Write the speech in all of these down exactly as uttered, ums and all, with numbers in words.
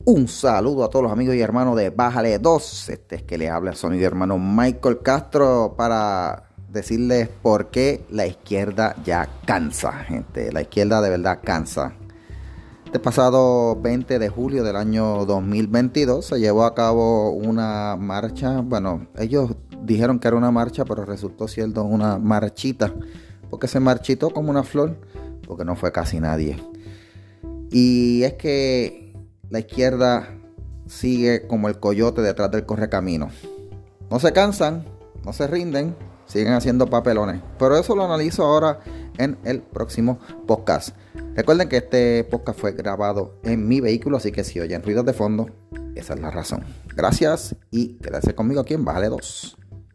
Un saludo a todos los amigos y hermanos de Bájale dos. Este es que les habla su amigo y hermano Michael Castro para decirles por qué la izquierda ya cansa, gente. La izquierda de verdad cansa. Este pasado veinte de julio del año dos mil veintidós se llevó a cabo una marcha. Bueno, ellos dijeron que era una marcha, pero resultó siendo una marchita, porque se marchitó como una flor, porque no fue casi nadie. Y es que la izquierda sigue como el coyote detrás del correcamino. No se cansan, no se rinden, siguen haciendo papelones. Pero eso lo analizo ahora en el próximo podcast. Recuerden que este podcast fue grabado en mi vehículo, así que si oyen ruidos de fondo, esa es la razón. Gracias y quédate conmigo aquí en Bájale dos.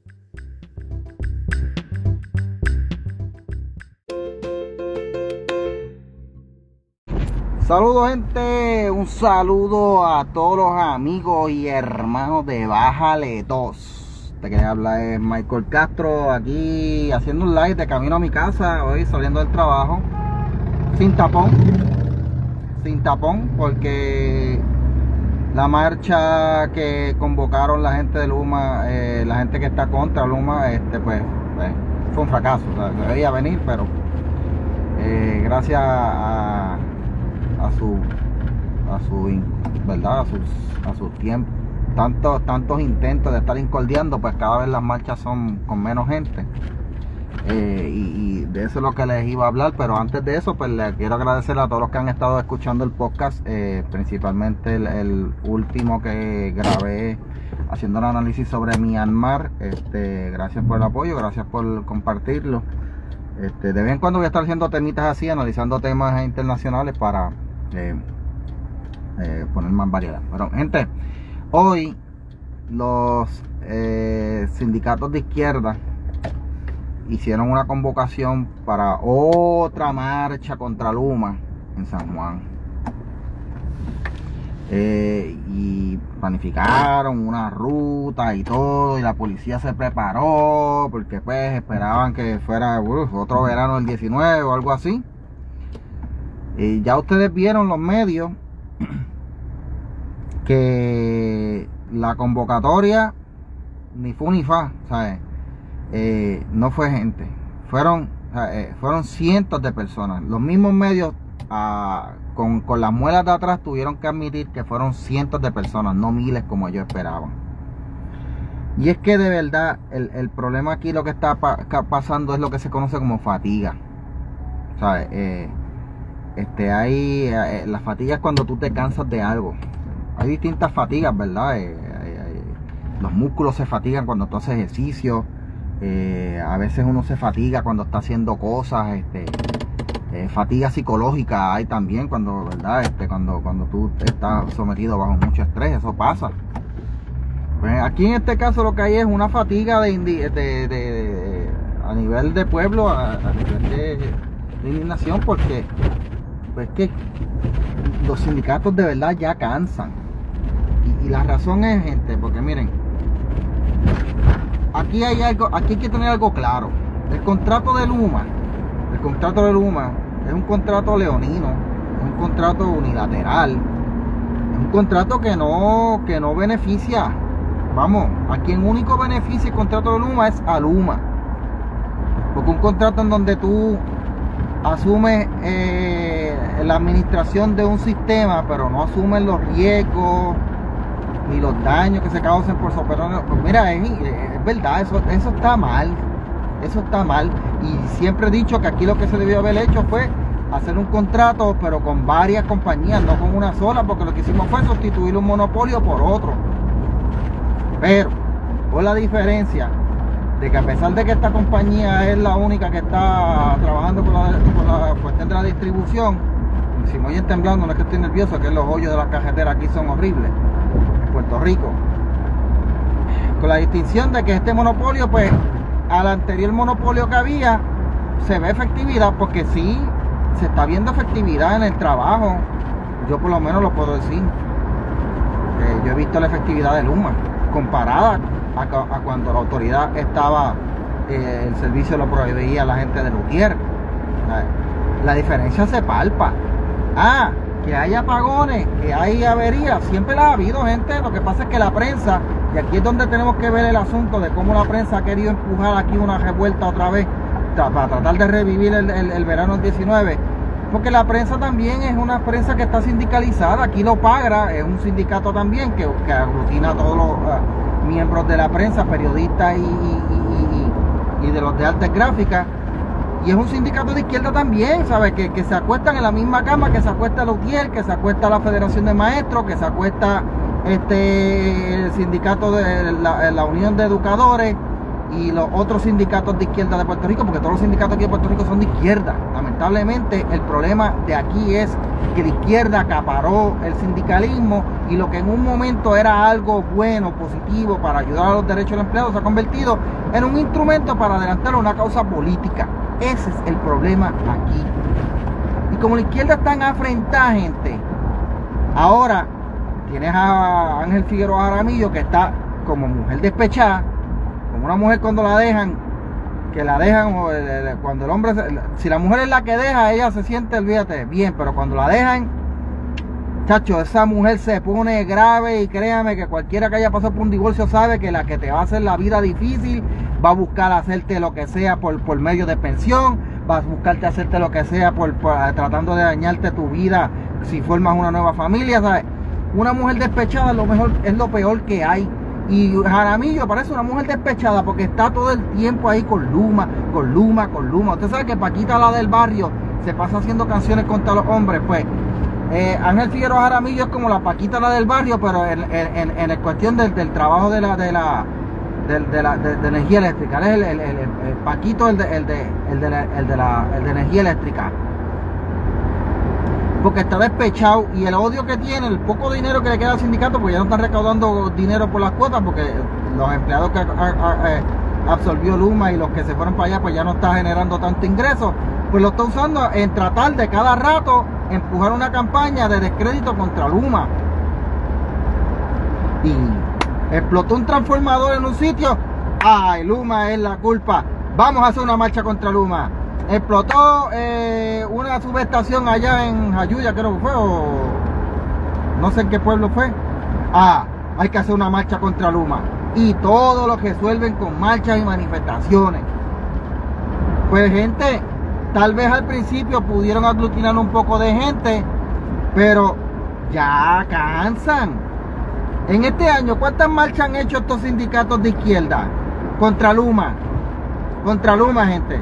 Saludos, gente, un saludo a todos los amigos y hermanos de Bájale dos. Este que habla es Michael Castro, aquí haciendo un live de camino a mi casa, hoy saliendo del trabajo, sin tapón, sin tapón, porque la marcha que convocaron la gente de Luma, eh, la gente que está contra Luma, este pues, pues fue un fracaso, o sea, se veía venir, pero eh, gracias a a su a su verdad a sus a sus tiempos, tantos tantos intentos de estar incordiando, pues cada vez las marchas son con menos gente, eh, y, y de eso es lo que les iba a hablar. Pero antes de eso, pues les quiero agradecer a todos los que han estado escuchando el podcast, eh, principalmente el, el último que grabé haciendo un análisis sobre Myanmar. Este, gracias por el apoyo, gracias por compartirlo. Este, de vez en cuando voy a estar haciendo temitas así, analizando temas internacionales para eh, eh, poner más variedad. Pero, gente, hoy los eh, sindicatos de izquierda hicieron una convocación para otra marcha contra Luma en San Juan. Eh, y planificaron una ruta y todo, y la policía se preparó porque pues esperaban que fuera uh, otro verano del diecinueve o algo así. Y ya ustedes vieron los medios que la convocatoria ni fu ni fa, ¿sabes? Eh, no fue gente, fueron, eh, fueron cientos de personas. Los mismos medios ah, con, con las muelas de atrás tuvieron que admitir que fueron cientos de personas, no miles como ellos esperaban. Y es que de verdad el, el problema aquí, lo que está pa pasando es lo que se conoce como fatiga, ¿sabes? Eh, este, hay eh, la fatiga es cuando tú te cansas de algo. Hay distintas fatigas, ¿verdad? Eh, eh, los músculos se fatigan cuando tú haces ejercicio. Eh, a veces uno se fatiga cuando está haciendo cosas. Este, eh, fatiga psicológica hay también cuando, ¿verdad? Este, cuando, cuando tú estás sometido bajo mucho estrés, eso pasa. Pues aquí en este caso lo que hay es una fatiga de, de, de, de a nivel de pueblo, a, a nivel de, de indignación, porque pues que los sindicatos de verdad ya cansan. Y, y la razón es, gente, porque miren, aquí hay algo, aquí hay que tener algo claro. El contrato de Luma, el contrato de Luma es un contrato leonino, es un contrato unilateral, es un contrato que no, que no beneficia. Vamos, a quien único beneficia el contrato de Luma es a Luma. Porque un contrato en donde tú asumes eh, la administración de un sistema, pero no asumes los riesgos ni los daños que se causen por su operación. Pues mira, es, es verdad, eso, eso está mal. Eso está mal. Y siempre he dicho que aquí lo que se debió haber hecho fue hacer un contrato, pero con varias compañías, no con una sola, porque lo que hicimos fue sustituir un monopolio por otro. Pero, por la diferencia de que a pesar de que esta compañía es la única que está trabajando por la, por la cuestión de la distribución, si me oyen temblando, no es que estoy nervioso, que los hoyos de las carreteras aquí son horribles en Puerto Rico, con la distinción de que este monopolio, pues al anterior monopolio que había, se ve efectividad, porque sí se está viendo efectividad en el trabajo. Yo por lo menos lo puedo decir, eh, yo he visto la efectividad de Luma comparada a, a cuando la autoridad estaba, eh, el servicio lo proveía a la gente de Lutier. La, la diferencia se palpa. Ah, que hay apagones, que hay averías, siempre las ha habido, gente. Lo que pasa es que la prensa, y aquí es donde tenemos que ver el asunto de cómo la prensa ha querido empujar aquí una revuelta otra vez para tratar de revivir el, el, el verano del diecinueve, porque la prensa también es una prensa que está sindicalizada. Aquí lo Pagra es un sindicato también que, que aglutina a todos los uh, miembros de la prensa, periodistas y, y, y, y, y de los de artes gráficas, y es un sindicato de izquierda también, ¿sabes? Que, que se acuestan en la misma cama que se acuesta el UTIER, que se acuesta la Federación de Maestros, que se acuesta este el sindicato de la, la Unión de Educadores y los otros sindicatos de izquierda de Puerto Rico, porque todos los sindicatos aquí de Puerto Rico son de izquierda. Lamentablemente el problema de aquí es que la izquierda acaparó el sindicalismo, y lo que en un momento era algo bueno, positivo para ayudar a los derechos del empleado, se ha convertido en un instrumento para adelantar una causa política. Ese es el problema aquí. Y como la izquierda está en afrentada, gente, ahora tienes a Ángel Figueroa Jaramillo, que está como mujer despechada, como una mujer cuando la dejan, que la dejan, cuando el hombre, si la mujer es la que deja, ella se siente, olvídate, bien, pero cuando la dejan, chacho, esa mujer se pone grave, y créame que cualquiera que haya pasado por un divorcio sabe que la que te va a hacer la vida difícil va a buscar hacerte lo que sea por, por medio de pensión, va a buscarte hacerte lo que sea por, por tratando de dañarte tu vida si formas una nueva familia, ¿sabes? Una mujer despechada lo mejor, es lo peor que hay. Y Jaramillo parece una mujer despechada porque está todo el tiempo ahí con Luma, con Luma, con Luma. Usted sabe que Paquita, la del barrio, se pasa haciendo canciones contra los hombres. Pues eh, Ángel Figueroa Jaramillo es como la Paquita, la del barrio, pero en, en, en, en cuestión del, del trabajo de la de la de, de, la, de, de energía eléctrica. Él es el, el, el, el Paquito, el de, el, de, el, de la, el, de la, el de energía eléctrica, porque está despechado, y el odio que tiene, el poco dinero que le queda al sindicato, porque ya no están recaudando dinero por las cuotas, porque los empleados que a, a, a, absorbió Luma y los que se fueron para allá, pues ya no está generando tanto ingreso, pues lo está usando en tratar de cada rato empujar una campaña de descrédito contra Luma. Y explotó un transformador en un sitio, ¡ay, Luma es la culpa! Vamos a hacer una marcha contra Luma. Explotó eh, una subestación allá en Jayuya, creo que fue, o no sé en qué pueblo fue. Ah, hay que hacer una marcha contra Luma. Y todo lo resuelven con marchas y manifestaciones. Pues, gente, tal vez al principio pudieron aglutinar un poco de gente, pero ya cansan. En este año, ¿cuántas marchas han hecho estos sindicatos de izquierda contra Luma? Contra Luma, gente.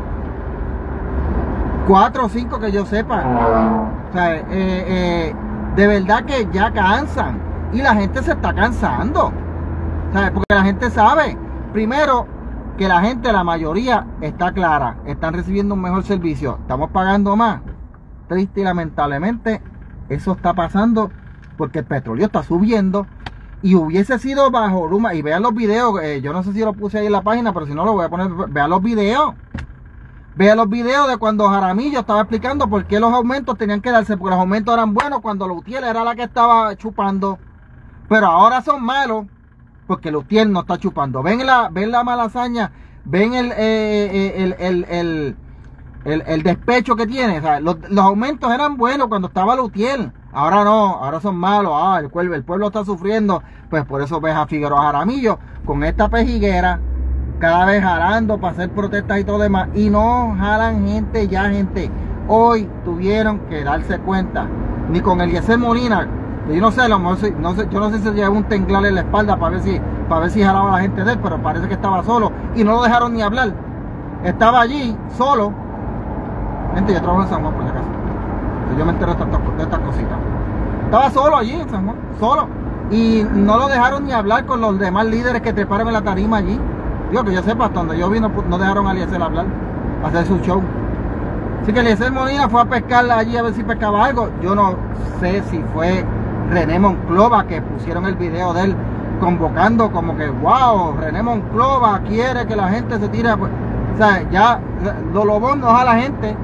Cuatro o cinco que yo sepa. O sea, eh, eh, de verdad que ya cansan. Y la gente se está cansando. O sea, porque la gente sabe, primero, que la gente, la mayoría, está clara. Están recibiendo un mejor servicio. Estamos pagando más. Triste y lamentablemente, eso está pasando porque el petróleo está subiendo. Y hubiese sido bajo Luma. Y vean los videos. Eh, yo no sé si lo puse ahí en la página, pero si no lo voy a poner. Vean los videos. Vean los videos de cuando Jaramillo estaba explicando por qué los aumentos tenían que darse, porque los aumentos eran buenos cuando Lutiel era la que estaba chupando, pero ahora son malos porque Lutiel no está chupando. Ven la, ven la malasaña, ven el, eh, el, el, el, el, el despecho que tiene. O sea, los, los aumentos eran buenos cuando estaba Lutiel, ahora no, ahora son malos. Ah, el pueblo, el pueblo está sufriendo. Pues por eso ves a Figueroa Jaramillo con esta pejiguera, cada vez jalando para hacer protestas y todo demás, y no jalan gente ya, gente. Hoy tuvieron que darse cuenta, ni con Eliezer Molina, yo no sé, a lo mejor, no sé, yo no sé si se llevó un tenglar en la espalda para ver si para ver si jalaba a la gente de él, pero parece que estaba solo y no lo dejaron ni hablar. Estaba allí solo. Gente, yo trabajo en San Juan, por si acaso, entonces yo me entero de estas, de estas cositas. Estaba solo allí en San Juan, solo, y no lo dejaron ni hablar con los demás líderes que treparon en la tarima allí. Digo, que yo sepa, hasta donde yo vi no, no dejaron a Eliezer hablar, a hacer su show. Así que Eliezer Molina fue a pescar allí a ver si pescaba algo. Yo no sé si fue René Monclova, que pusieron el video de él convocando como que wow, René Monclova quiere que la gente se tire. Pues, o sea, ya los lobos no jala gente.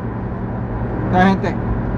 La gente.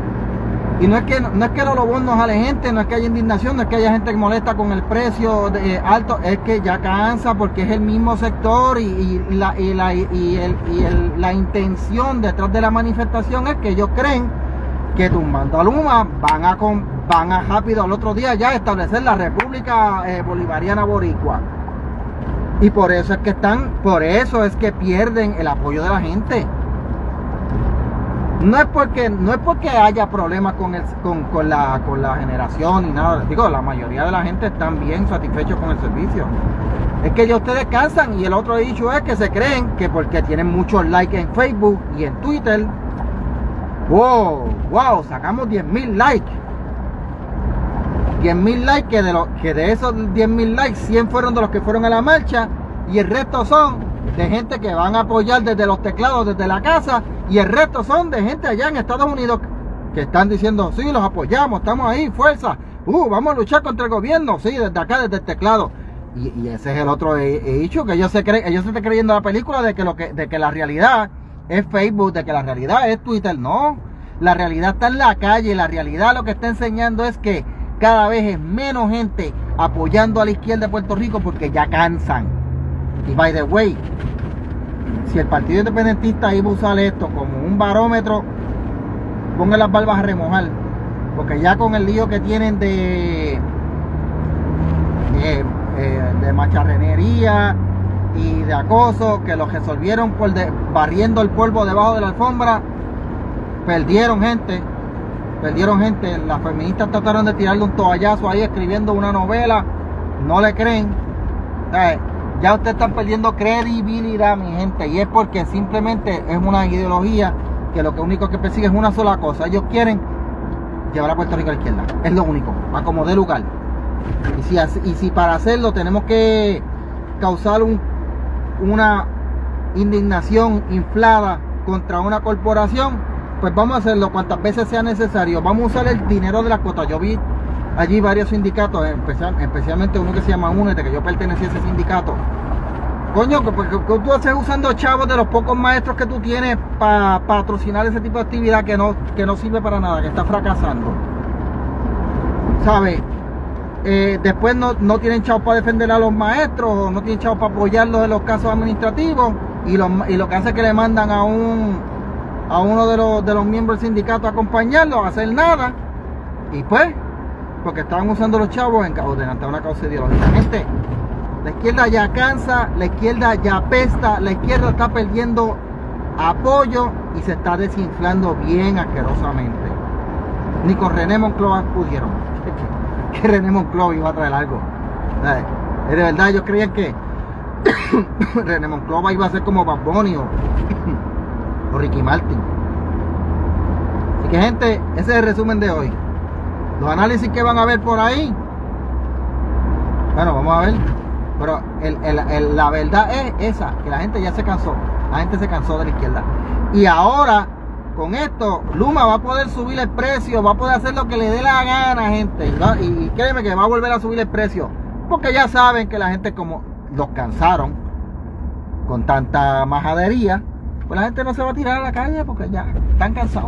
Y no es que no es que los lobos no jale gente, no es que haya indignación, no es que haya gente que molesta con el precio de, eh, alto, es que ya cansa porque es el mismo sector y, y, la, y, la, y, el, y el, la intención detrás de la manifestación es que ellos creen que tumbando a Luma van a, con, van a rápido al otro día ya establecer la República eh, Bolivariana Boricua. Y por eso es que están, por eso es que pierden el apoyo de la gente. No es porque, no es porque haya problemas con, el, con, con, la, con la generación ni nada. Digo, la mayoría de la gente están bien satisfechos con el servicio. Es que ya ustedes cansan, y el otro dicho es que se creen que porque tienen muchos likes en Facebook y en Twitter, wow, wow, sacamos diez mil likes. diez mil likes, que de, lo, que de esos diez mil likes, cien fueron de los que fueron a la marcha, y el resto son de gente que van a apoyar desde los teclados, desde la casa, y el resto son de gente allá en Estados Unidos que están diciendo, sí, los apoyamos, estamos ahí, fuerza, uh, vamos a luchar contra el gobierno, sí, desde acá, desde el teclado. Y, y ese es el otro hecho, que ellos se creen, ellos se están creyendo la película de que, lo que, de que la realidad es Facebook, de que la realidad es Twitter. No, la realidad está en la calle. La realidad lo que está enseñando es que cada vez es menos gente apoyando a la izquierda de Puerto Rico porque ya cansan. Y by the way, si el Partido Independentista iba a usar esto como un barómetro, pongan las barbas a remojar, porque ya con el lío que tienen de eh, eh, de macharrenería y de acoso, que lo resolvieron por de, barriendo el polvo debajo de la alfombra, perdieron gente, perdieron gente. Las feministas trataron de tirarle un toallazo ahí escribiendo una novela, no le creen. ¿Sabes? Ya ustedes están perdiendo credibilidad, mi gente, y es porque simplemente es una ideología que lo que único que persigue es una sola cosa. Ellos quieren llevar a Puerto Rico a la izquierda, es lo único, a como dé lugar. Y si, y si para hacerlo tenemos que causar un, una indignación inflada contra una corporación, pues vamos a hacerlo cuantas veces sea necesario. Vamos a usar el dinero de las cuotas. Yo vi allí varios sindicatos, especial, especialmente uno que se llama UNETE, que yo pertenecí a ese sindicato. Coño, que, que, que tú haces usando chavos de los pocos maestros que tú tienes para pa patrocinar ese tipo de actividad que no, que no sirve para nada, que está fracasando. ¿Sabes? Eh, después no, no tienen chavos para defender a los maestros, o no tienen chavos para apoyarlos en los casos administrativos, y lo, y lo que hace es que le mandan a un a uno de los, de los miembros del sindicato a acompañarlo, a hacer nada, y pues, porque estaban usando los chavos en ordenante a una causa ideológica. Gente, la izquierda ya cansa, la izquierda ya apesta, la izquierda está perdiendo apoyo y se está desinflando bien asquerosamente. Ni con René Monclova pudieron. Que René Monclova iba a traer algo. ¿Sabes? De verdad, ellos creían que René Monclova iba a ser como Bad Bunny o, o Ricky Martin. Así que, gente, ese es el resumen de hoy. Los análisis que van a ver por ahí, bueno, vamos a ver. Pero el, el, el, la verdad es esa, que la gente ya se cansó. La gente se cansó de la izquierda. Y ahora, con esto, Luma va a poder subir el precio, va a poder hacer lo que le dé la gana, gente. Y, va, y créeme que va a volver a subir el precio. Porque ya saben que la gente, como los cansaron con tanta majadería, pues la gente no se va a tirar a la calle porque ya están cansados.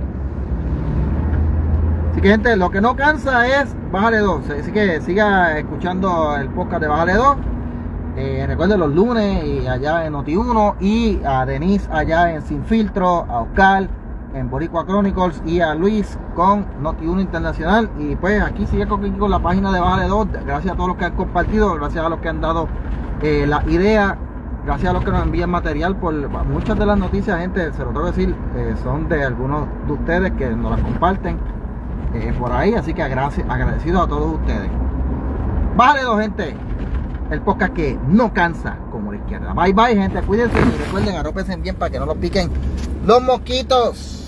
Así que, gente, lo que no cansa es Bájale dos. Así que siga escuchando el podcast de Bájale dos. Eh, recuerden los lunes y allá en Noti uno, y a Denise allá en Sin Filtro, a Oscar en Boricua Chronicles y a Luis con Noti uno Internacional. Y pues aquí sigue con, con la página de Bájale dos. Gracias a todos los que han compartido, gracias a los que han dado eh, la idea, gracias a los que nos envían material. Por muchas de las noticias, gente, se lo tengo que decir, eh, son de algunos de ustedes que nos las comparten eh, por ahí. Así que agradecido a todos ustedes. Bájale dos, gente. El podcast que no cansa como la izquierda. Bye bye, gente, cuídense y recuerden, arrópense bien para que no los piquen los mosquitos.